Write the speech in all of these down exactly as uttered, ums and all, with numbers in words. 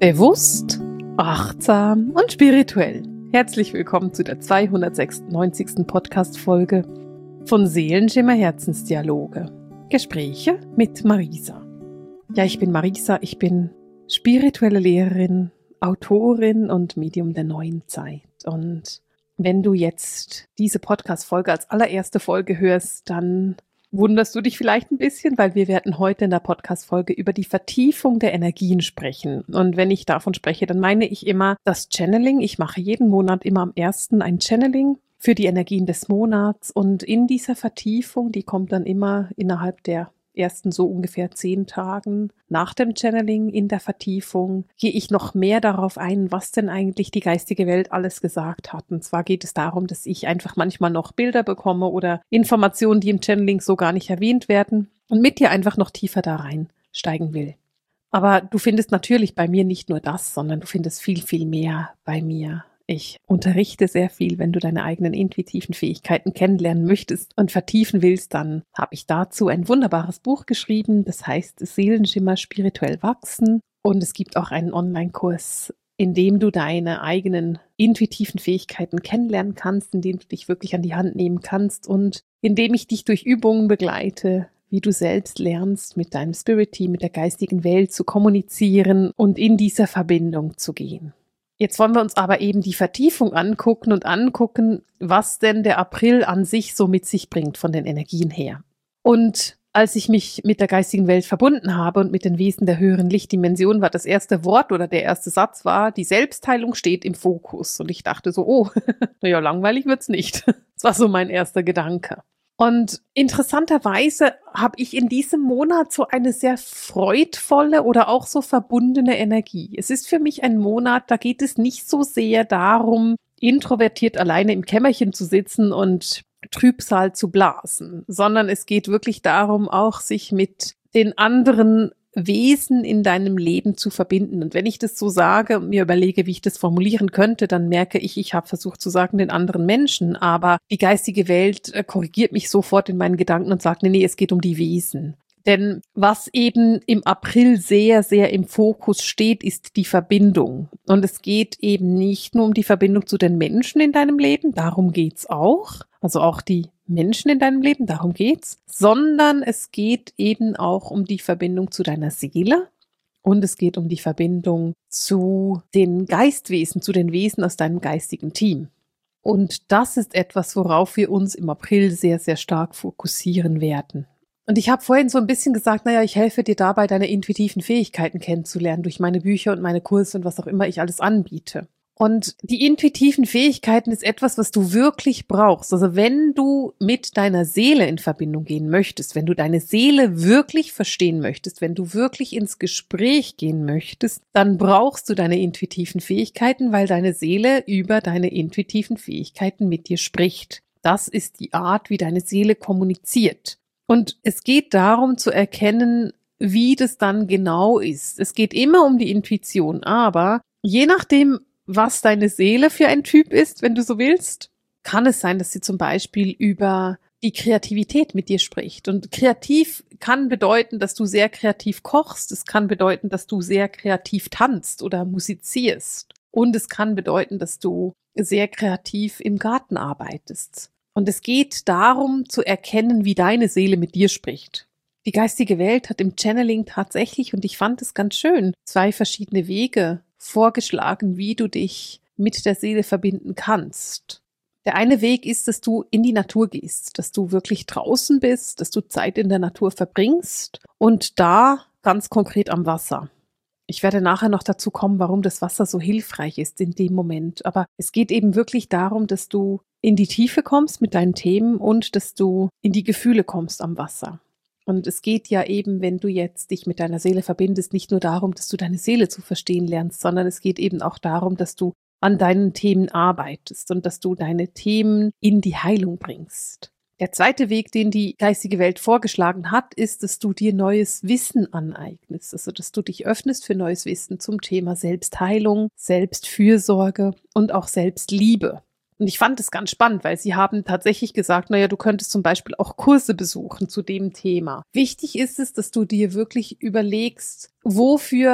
Bewusst, achtsam und spirituell. Herzlich willkommen zu der zweihundertsechsundneunzigsten Podcast-Folge von Seelenschimmer Herzensdialoge. Gespräche mit Marisa. Ja, ich bin Marisa, ich bin spirituelle Lehrerin, Autorin und Medium der neuen Zeit. Und wenn du jetzt diese Podcast-Folge als allererste Folge hörst, dann wunderst du dich vielleicht ein bisschen, weil wir werden heute in der Podcast-Folge über die Vertiefung der Energien sprechen. Und wenn ich davon spreche, dann meine ich immer das Channeling. Ich mache jeden Monat immer am ersten ein Channeling für die Energien des Monats. Und in dieser Vertiefung, die kommt dann immer innerhalb der ersten so ungefähr zehn Tagen nach dem Channeling in der Vertiefung, gehe ich noch mehr darauf ein, was denn eigentlich die geistige Welt alles gesagt hat. Und zwar geht es darum, dass ich einfach manchmal noch Bilder bekomme oder Informationen, die im Channeling so gar nicht erwähnt werden und mit dir einfach noch tiefer da reinsteigen will. Aber du findest natürlich bei mir nicht nur das, sondern du findest viel, viel mehr bei mir. Ich unterrichte sehr viel. Wenn du deine eigenen intuitiven Fähigkeiten kennenlernen möchtest und vertiefen willst, dann habe ich dazu ein wunderbares Buch geschrieben. Das heißt Seelenschimmer spirituell wachsen. Und es gibt auch einen Online-Kurs, in dem du deine eigenen intuitiven Fähigkeiten kennenlernen kannst, in dem du dich wirklich an die Hand nehmen kannst und in dem ich dich durch Übungen begleite, wie du selbst lernst, mit deinem Spirit-Team, mit der geistigen Welt zu kommunizieren und in dieser Verbindung zu gehen. Jetzt wollen wir uns aber eben die Vertiefung angucken und angucken, was denn der April an sich so mit sich bringt von den Energien her. Und als ich mich mit der geistigen Welt verbunden habe und mit den Wesen der höheren Lichtdimension, war das erste Wort oder der erste Satz war, die Selbstheilung steht im Fokus. Und ich dachte so, oh, naja, langweilig wird's nicht. Das war so mein erster Gedanke. Und interessanterweise habe ich in diesem Monat so eine sehr freudvolle oder auch so verbundene Energie. Es ist für mich ein Monat, da geht es nicht so sehr darum, introvertiert alleine im Kämmerchen zu sitzen und Trübsal zu blasen, sondern es geht wirklich darum, auch sich mit den anderen Wesen in deinem Leben zu verbinden. Und wenn ich das so sage und mir überlege, wie ich das formulieren könnte, dann merke ich, ich habe versucht zu sagen, den anderen Menschen, aber die geistige Welt äh, korrigiert mich sofort in meinen Gedanken und sagt, nee, nee, es geht um die Wesen. Denn was eben im April sehr, sehr im Fokus steht, ist die Verbindung. Und es geht eben nicht nur um die Verbindung zu den Menschen in deinem Leben, darum geht's auch, also auch die Menschen in deinem Leben, darum geht's, sondern es geht eben auch um die Verbindung zu deiner Seele und es geht um die Verbindung zu den Geistwesen, zu den Wesen aus deinem geistigen Team. Und das ist etwas, worauf wir uns im April sehr, sehr stark fokussieren werden. Und ich habe vorhin so ein bisschen gesagt, naja, ich helfe dir dabei, deine intuitiven Fähigkeiten kennenzulernen durch meine Bücher und meine Kurse und was auch immer ich alles anbiete. Und die intuitiven Fähigkeiten ist etwas, was du wirklich brauchst. Also wenn du mit deiner Seele in Verbindung gehen möchtest, wenn du deine Seele wirklich verstehen möchtest, wenn du wirklich ins Gespräch gehen möchtest, dann brauchst du deine intuitiven Fähigkeiten, weil deine Seele über deine intuitiven Fähigkeiten mit dir spricht. Das ist die Art, wie deine Seele kommuniziert. Und es geht darum zu erkennen, wie das dann genau ist. Es geht immer um die Intuition, aber je nachdem, was deine Seele für ein Typ ist, wenn du so willst, kann es sein, dass sie zum Beispiel über die Kreativität mit dir spricht. Und kreativ kann bedeuten, dass du sehr kreativ kochst. Es kann bedeuten, dass du sehr kreativ tanzt oder musizierst. Und es kann bedeuten, dass du sehr kreativ im Garten arbeitest. Und es geht darum, zu erkennen, wie deine Seele mit dir spricht. Die geistige Welt hat im Channeling tatsächlich, und ich fand es ganz schön, zwei verschiedene Wege vorgeschlagen, wie du dich mit der Seele verbinden kannst. Der eine Weg ist, dass du in die Natur gehst, dass du wirklich draußen bist, dass du Zeit in der Natur verbringst und da ganz konkret am Wasser. Ich werde nachher noch dazu kommen, warum das Wasser so hilfreich ist in dem Moment. Aber es geht eben wirklich darum, dass du in die Tiefe kommst mit deinen Themen und dass du in die Gefühle kommst am Wasser. Und es geht ja eben, wenn du jetzt dich mit deiner Seele verbindest, nicht nur darum, dass du deine Seele zu verstehen lernst, sondern es geht eben auch darum, dass du an deinen Themen arbeitest und dass du deine Themen in die Heilung bringst. Der zweite Weg, den die geistige Welt vorgeschlagen hat, ist, dass du dir neues Wissen aneignest, also dass du dich öffnest für neues Wissen zum Thema Selbstheilung, Selbstfürsorge und auch Selbstliebe. Und ich fand es ganz spannend, weil sie haben tatsächlich gesagt, naja, du könntest zum Beispiel auch Kurse besuchen zu dem Thema. Wichtig ist es, dass du dir wirklich überlegst, wofür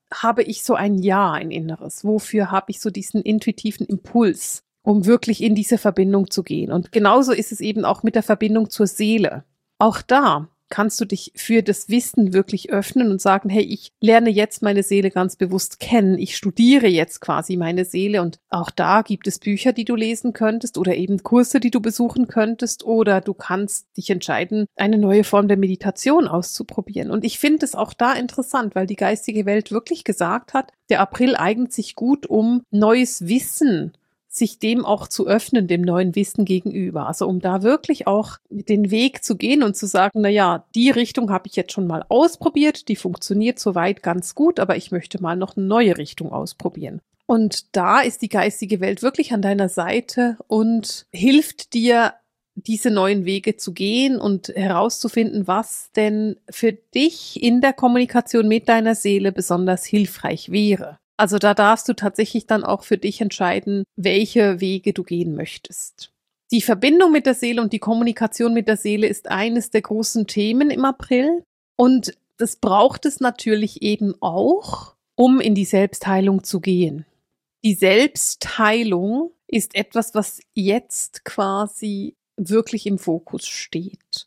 habe ich so ein Ja, ein Inneres? Wofür habe ich so diesen intuitiven Impuls, um wirklich in diese Verbindung zu gehen? Und genauso ist es eben auch mit der Verbindung zur Seele. Auch da kannst du dich für das Wissen wirklich öffnen und sagen, hey, ich lerne jetzt meine Seele ganz bewusst kennen. Ich studiere jetzt quasi meine Seele, und auch da gibt es Bücher, die du lesen könntest oder eben Kurse, die du besuchen könntest, oder du kannst dich entscheiden, eine neue Form der Meditation auszuprobieren. Und ich finde es auch da interessant, weil die geistige Welt wirklich gesagt hat, der April eignet sich gut, um neues Wissen, sich dem auch zu öffnen, dem neuen Wissen gegenüber. Also um da wirklich auch den Weg zu gehen und zu sagen, na ja, die Richtung habe ich jetzt schon mal ausprobiert, die funktioniert soweit ganz gut, aber ich möchte mal noch eine neue Richtung ausprobieren. Und da ist die geistige Welt wirklich an deiner Seite und hilft dir, diese neuen Wege zu gehen und herauszufinden, was denn für dich in der Kommunikation mit deiner Seele besonders hilfreich wäre. Also da darfst du tatsächlich dann auch für dich entscheiden, welche Wege du gehen möchtest. Die Verbindung mit der Seele und die Kommunikation mit der Seele ist eines der großen Themen im April. Und das braucht es natürlich eben auch, um in die Selbstheilung zu gehen. Die Selbstheilung ist etwas, was jetzt quasi wirklich im Fokus steht.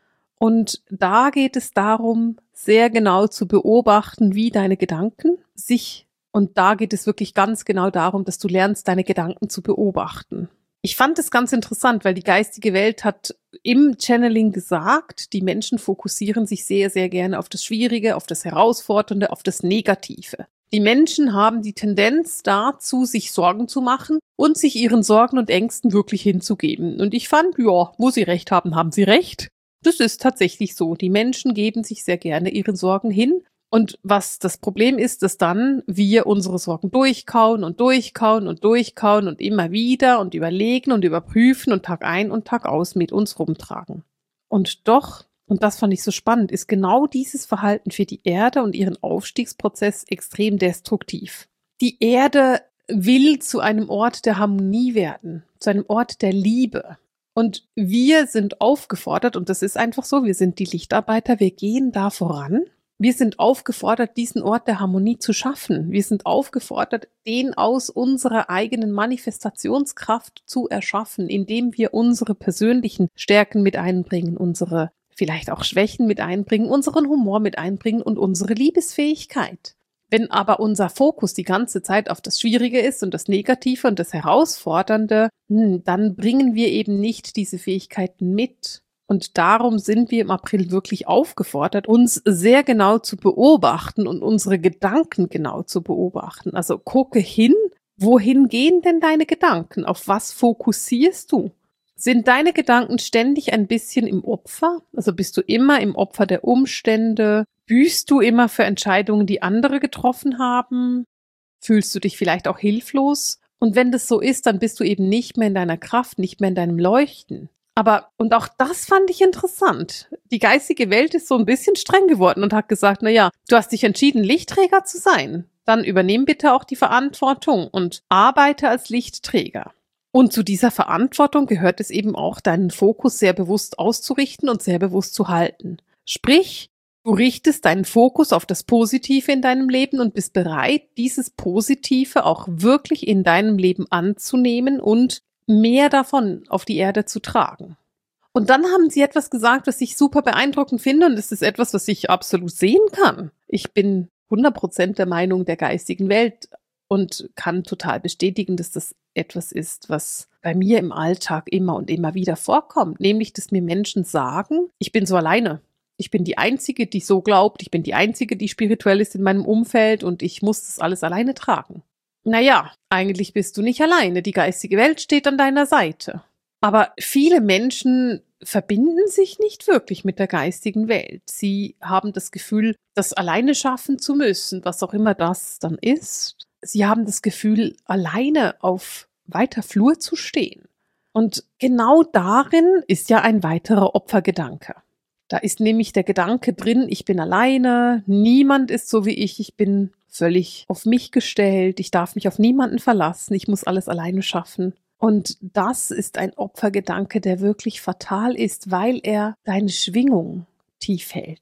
Und da geht es darum, sehr genau zu beobachten, wie deine Gedanken sich Und da geht es wirklich ganz genau darum, dass du lernst, deine Gedanken zu beobachten. Ich fand es ganz interessant, weil die geistige Welt hat im Channeling gesagt, die Menschen fokussieren sich sehr, sehr gerne auf das Schwierige, auf das Herausfordernde, auf das Negative. Die Menschen haben die Tendenz dazu, sich Sorgen zu machen und sich ihren Sorgen und Ängsten wirklich hinzugeben. Und ich fand, ja, wo sie recht haben, haben sie recht. Das ist tatsächlich so. Die Menschen geben sich sehr gerne ihren Sorgen hin. Und was das Problem ist, dass dann wir unsere Sorgen durchkauen und durchkauen und durchkauen und immer wieder und überlegen und überprüfen und Tag ein und Tag aus mit uns rumtragen. Und doch, und das fand ich so spannend, ist genau dieses Verhalten für die Erde und ihren Aufstiegsprozess extrem destruktiv. Die Erde will zu einem Ort der Harmonie werden, zu einem Ort der Liebe. Und wir sind aufgefordert, und das ist einfach so, wir sind die Lichtarbeiter, wir gehen da voran. Wir sind aufgefordert, diesen Ort der Harmonie zu schaffen. Wir sind aufgefordert, den aus unserer eigenen Manifestationskraft zu erschaffen, indem wir unsere persönlichen Stärken mit einbringen, unsere vielleicht auch Schwächen mit einbringen, unseren Humor mit einbringen und unsere Liebesfähigkeit. Wenn aber unser Fokus die ganze Zeit auf das Schwierige ist und das Negative und das Herausfordernde, dann bringen wir eben nicht diese Fähigkeiten mit. Und darum sind wir im April wirklich aufgefordert, uns sehr genau zu beobachten und unsere Gedanken genau zu beobachten. Also gucke hin, wohin gehen denn deine Gedanken? Auf was fokussierst du? Sind deine Gedanken ständig ein bisschen im Opfer? Also bist du immer im Opfer der Umstände? Büßt du immer für Entscheidungen, die andere getroffen haben? Fühlst du dich vielleicht auch hilflos? Und wenn das so ist, dann bist du eben nicht mehr in deiner Kraft, nicht mehr in deinem Leuchten. Aber, und auch das fand ich interessant, die geistige Welt ist so ein bisschen streng geworden und hat gesagt, na ja, du hast dich entschieden, Lichtträger zu sein. Dann übernimm bitte auch die Verantwortung und arbeite als Lichtträger. Und zu dieser Verantwortung gehört es eben auch, deinen Fokus sehr bewusst auszurichten und sehr bewusst zu halten. Sprich, du richtest deinen Fokus auf das Positive in deinem Leben und bist bereit, dieses Positive auch wirklich in deinem Leben anzunehmen und mehr davon auf die Erde zu tragen. Und dann haben sie etwas gesagt, was ich super beeindruckend finde, und es ist etwas, was ich absolut sehen kann. Ich bin hundert Prozent der Meinung der geistigen Welt und kann total bestätigen, dass das etwas ist, was bei mir im Alltag immer und immer wieder vorkommt, nämlich, dass mir Menschen sagen, ich bin so alleine. Ich bin die Einzige, die so glaubt, ich bin die Einzige, die spirituell ist in meinem Umfeld und ich muss das alles alleine tragen. Naja, eigentlich bist du nicht alleine. Die geistige Welt steht an deiner Seite. Aber viele Menschen verbinden sich nicht wirklich mit der geistigen Welt. Sie haben das Gefühl, das alleine schaffen zu müssen, was auch immer das dann ist. Sie haben das Gefühl, alleine auf weiter Flur zu stehen. Und genau darin ist ja ein weiterer Opfergedanke. Da ist nämlich der Gedanke drin, ich bin alleine, niemand ist so wie ich, ich bin völlig auf mich gestellt, ich darf mich auf niemanden verlassen, ich muss alles alleine schaffen. Und das ist ein Opfergedanke, der wirklich fatal ist, weil er deine Schwingung tief hält.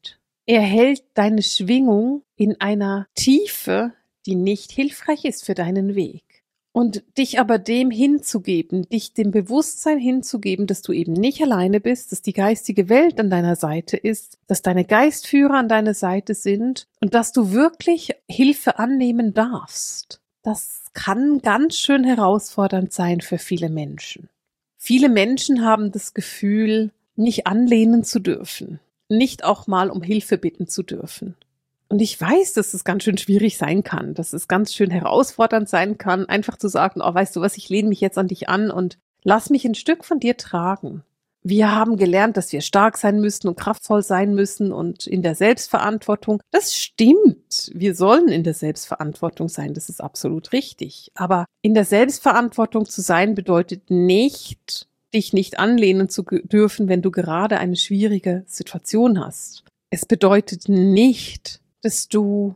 Er hält deine Schwingung in einer Tiefe, die nicht hilfreich ist für deinen Weg. Und dich aber dem hinzugeben, dich dem Bewusstsein hinzugeben, dass du eben nicht alleine bist, dass die geistige Welt an deiner Seite ist, dass deine Geistführer an deiner Seite sind und dass du wirklich Hilfe annehmen darfst. Das kann ganz schön herausfordernd sein für viele Menschen. Viele Menschen haben das Gefühl, nicht anlehnen zu dürfen, nicht auch mal um Hilfe bitten zu dürfen. Und ich weiß, dass es ganz schön schwierig sein kann, dass es ganz schön herausfordernd sein kann, einfach zu sagen, oh, weißt du was, ich lehne mich jetzt an dich an und lass mich ein Stück von dir tragen. Wir haben gelernt, dass wir stark sein müssen und kraftvoll sein müssen und in der Selbstverantwortung. Das stimmt. Wir sollen in der Selbstverantwortung sein. Das ist absolut richtig. Aber in der Selbstverantwortung zu sein bedeutet nicht, dich nicht anlehnen zu dürfen, wenn du gerade eine schwierige Situation hast. Es bedeutet nicht, dass du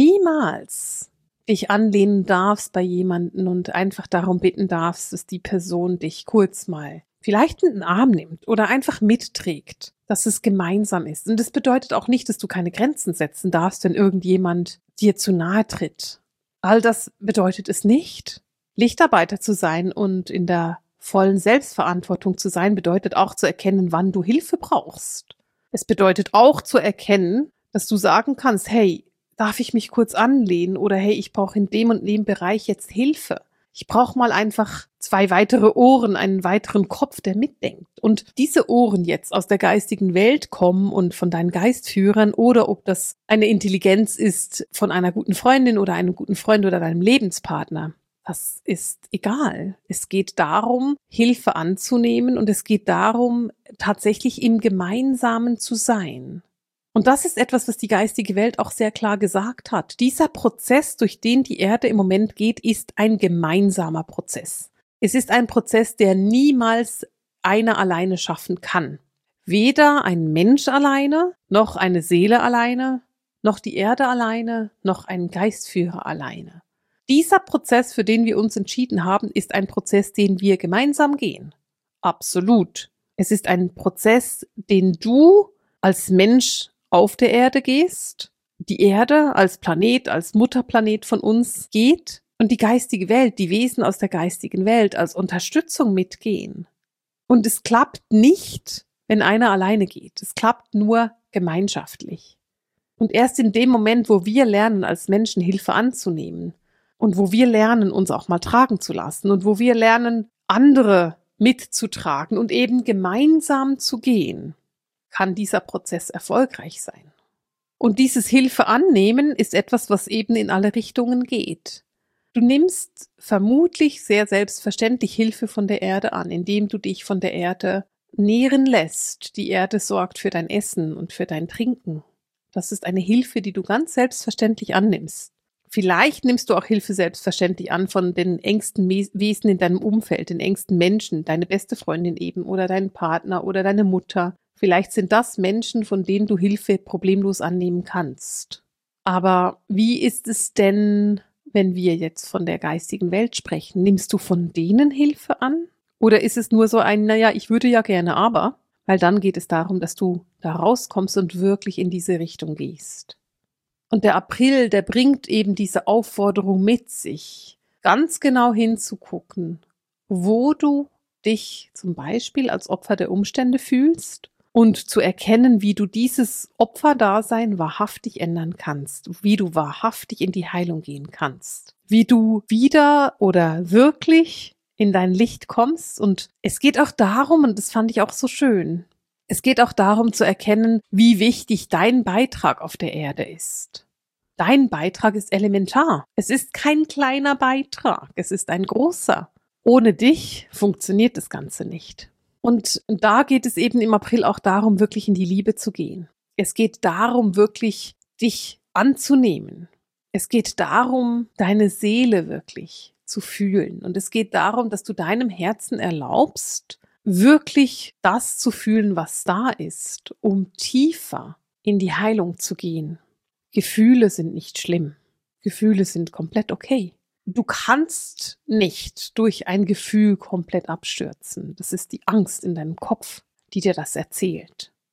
niemals dich anlehnen darfst bei jemanden und einfach darum bitten darfst, dass die Person dich kurz mal vielleicht in den Arm nimmt oder einfach mitträgt, dass es gemeinsam ist. Und das bedeutet auch nicht, dass du keine Grenzen setzen darfst, wenn irgendjemand dir zu nahe tritt. All das bedeutet es nicht. Lichtarbeiter zu sein und in der vollen Selbstverantwortung zu sein, bedeutet auch zu erkennen, wann du Hilfe brauchst. Es bedeutet auch zu erkennen, dass du sagen kannst, hey, darf ich mich kurz anlehnen oder hey, ich brauche in dem und dem Bereich jetzt Hilfe. Ich brauche mal einfach zwei weitere Ohren, einen weiteren Kopf, der mitdenkt. Und diese Ohren jetzt aus der geistigen Welt kommen und von deinen Geistführern oder ob das eine Intelligenz ist von einer guten Freundin oder einem guten Freund oder deinem Lebenspartner, das ist egal. Es geht darum, Hilfe anzunehmen und es geht darum, tatsächlich im Gemeinsamen zu sein. Und das ist etwas, was die geistige Welt auch sehr klar gesagt hat. Dieser Prozess, durch den die Erde im Moment geht, ist ein gemeinsamer Prozess. Es ist ein Prozess, der niemals einer alleine schaffen kann. Weder ein Mensch alleine, noch eine Seele alleine, noch die Erde alleine, noch ein Geistführer alleine. Dieser Prozess, für den wir uns entschieden haben, ist ein Prozess, den wir gemeinsam gehen. Absolut. Es ist ein Prozess, den du als Mensch auf der Erde gehst, die Erde als Planet, als Mutterplanet von uns geht und die geistige Welt, die Wesen aus der geistigen Welt als Unterstützung mitgehen. Und es klappt nicht, wenn einer alleine geht. Es klappt nur gemeinschaftlich. Und erst in dem Moment, wo wir lernen, als Menschen Hilfe anzunehmen und wo wir lernen, uns auch mal tragen zu lassen und wo wir lernen, andere mitzutragen und eben gemeinsam zu gehen, kann dieser Prozess erfolgreich sein. Und dieses Hilfe annehmen ist etwas, was eben in alle Richtungen geht. Du nimmst vermutlich sehr selbstverständlich Hilfe von der Erde an, indem du dich von der Erde nähren lässt. Die Erde sorgt für dein Essen und für dein Trinken. Das ist eine Hilfe, die du ganz selbstverständlich annimmst. Vielleicht nimmst du auch Hilfe selbstverständlich an von den engsten Wesen in deinem Umfeld, den engsten Menschen, deine beste Freundin eben oder deinen Partner oder deine Mutter. Vielleicht sind das Menschen, von denen du Hilfe problemlos annehmen kannst. Aber wie ist es denn, wenn wir jetzt von der geistigen Welt sprechen? Nimmst du von denen Hilfe an? Oder ist es nur so ein, naja, ich würde ja gerne, aber? Weil dann geht es darum, dass du da rauskommst und wirklich in diese Richtung gehst. Und der April, der bringt eben diese Aufforderung mit sich, ganz genau hinzugucken, wo du dich zum Beispiel als Opfer der Umstände fühlst und zu erkennen, wie du dieses Opferdasein wahrhaftig ändern kannst, wie du wahrhaftig in die Heilung gehen kannst, wie du wieder oder wirklich in dein Licht kommst. Und es geht auch darum, und das fand ich auch so schön, es geht auch darum zu erkennen, wie wichtig dein Beitrag auf der Erde ist. Dein Beitrag ist elementar. Es ist kein kleiner Beitrag, es ist ein großer. Ohne dich funktioniert das Ganze nicht. Und da geht es eben im April auch darum, wirklich in die Liebe zu gehen. Es geht darum, wirklich dich anzunehmen. Es geht darum, deine Seele wirklich zu fühlen. Und es geht darum, dass du deinem Herzen erlaubst, wirklich das zu fühlen, was da ist, um tiefer in die Heilung zu gehen. Gefühle sind nicht schlimm. Gefühle sind komplett okay. Du kannst nicht durch ein Gefühl komplett abstürzen. Das ist die Angst in deinem Kopf, die dir das erzählt.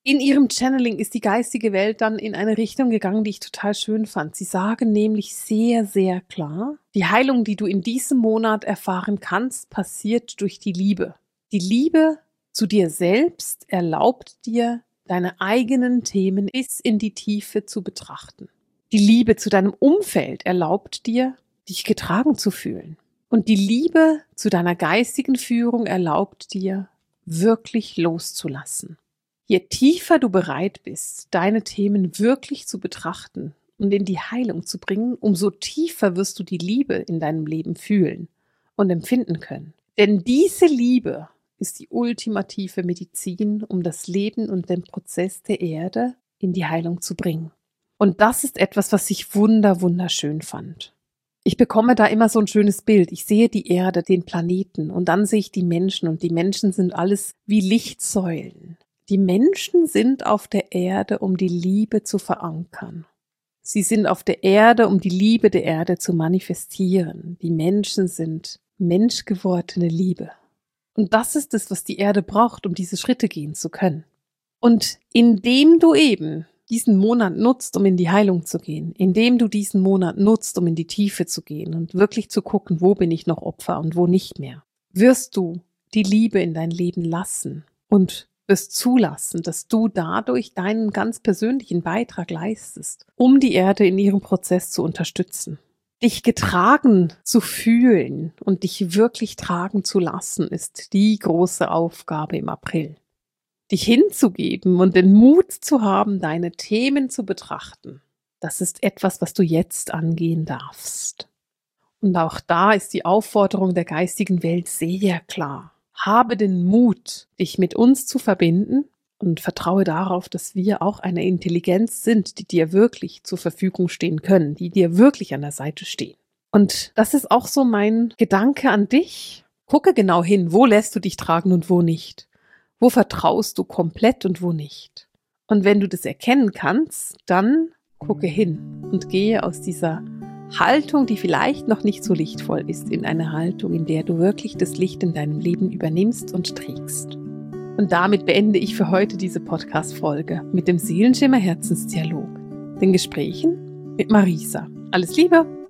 In ihrem Channeling ist die geistige Welt dann in eine Richtung gegangen, die ich total schön fand. Sie sagen nämlich sehr, sehr klar, die Heilung, die du in diesem Monat erfahren kannst, passiert durch die Liebe. Die Liebe zu dir selbst erlaubt dir, deine eigenen Themen bis in die Tiefe zu betrachten. Die Liebe zu deinem Umfeld erlaubt dir, dich getragen zu fühlen. Und die Liebe zu deiner geistigen Führung erlaubt dir, wirklich loszulassen. Je tiefer du bereit bist, deine Themen wirklich zu betrachten und in die Heilung zu bringen, umso tiefer wirst du die Liebe in deinem Leben fühlen und empfinden können. Denn diese Liebe ist die ultimative Medizin, um das Leben und den Prozess der Erde in die Heilung zu bringen. Und das ist etwas, was ich wunder, wunderschön fand. Ich bekomme da immer so ein schönes Bild. Ich sehe die Erde, den Planeten und dann sehe ich die Menschen und die Menschen sind alles wie Lichtsäulen. Die Menschen sind auf der Erde, um die Liebe zu verankern. Sie sind auf der Erde, um die Liebe der Erde zu manifestieren. Die Menschen sind menschgewordene Liebe. Und das ist es, was die Erde braucht, um diese Schritte gehen zu können. Und indem du eben diesen Monat nutzt, um in die Heilung zu gehen, indem du diesen Monat nutzt, um in die Tiefe zu gehen und wirklich zu gucken, wo bin ich noch Opfer und wo nicht mehr, wirst du die Liebe in dein Leben lassen und wirst zulassen, dass du dadurch deinen ganz persönlichen Beitrag leistest, um die Erde in ihrem Prozess zu unterstützen. Dich getragen zu fühlen und dich wirklich tragen zu lassen, ist die große Aufgabe im April. Dich hinzugeben und den Mut zu haben, deine Themen zu betrachten, das ist etwas, was du jetzt angehen darfst. Und auch da ist die Aufforderung der geistigen Welt sehr klar. Habe den Mut, dich mit uns zu verbinden und vertraue darauf, dass wir auch eine Intelligenz sind, die dir wirklich zur Verfügung stehen können, die dir wirklich an der Seite stehen. Und das ist auch so mein Gedanke an dich. Gucke genau hin, wo lässt du dich tragen und wo nicht. Wo vertraust du komplett und wo nicht. Und wenn du das erkennen kannst, dann gucke hin und gehe aus dieser Haltung, die vielleicht noch nicht so lichtvoll ist, in eine Haltung, in der du wirklich das Licht in deinem Leben übernimmst und trägst. Und damit beende ich für heute diese Podcast-Folge mit dem Seelenschimmer Herzensdialog, den Gesprächen mit Marisa. Alles Liebe!